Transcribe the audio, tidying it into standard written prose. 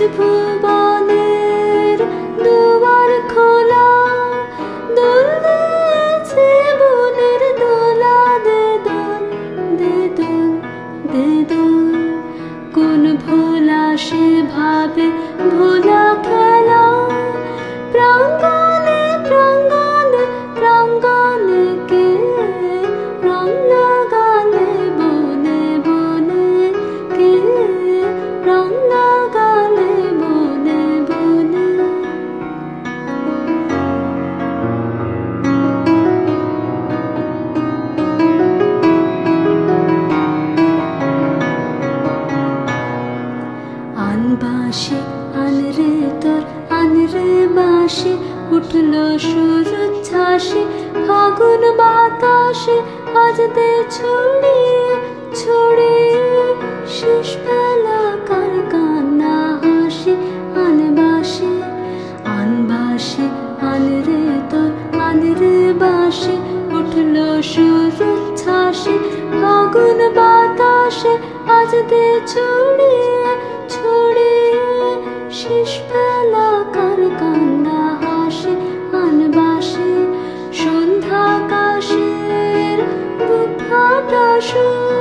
ভুবনের দুয়ার খোলা, দুলছে মনের দোলা, দে দোল দে দোল দে দোল। কোন ভোলা সে ভাবে ভোলা খেলা, প্রাঙ্গণে প্রাঙ্গণে প্রাঙ্গণে কে রং লাগালে বনে বনে, কে রং লাগালে বনে বনে। আন বাঁশি আন রে তোর আন রে বাঁশি, উঠলো সুর উচ্ছ্বাসে ফাগুন বাতাসে, আজ দে ছড়িয়ে ছড়িয়ে শেষ বেলা কার কান্না হাসি। আন বাঁশি আন রে তোর আন রে বাঁশি, উঠলো সুর উচ্ছ্বাসে ফাগুন বাতাসে, আজ দে ছড়িয়ে ছড়িয়ে শেষ বেলা কার কান্না হাসি। আন বাঁশি সন্ধ্যাকাশের বুক ফাটা সুর,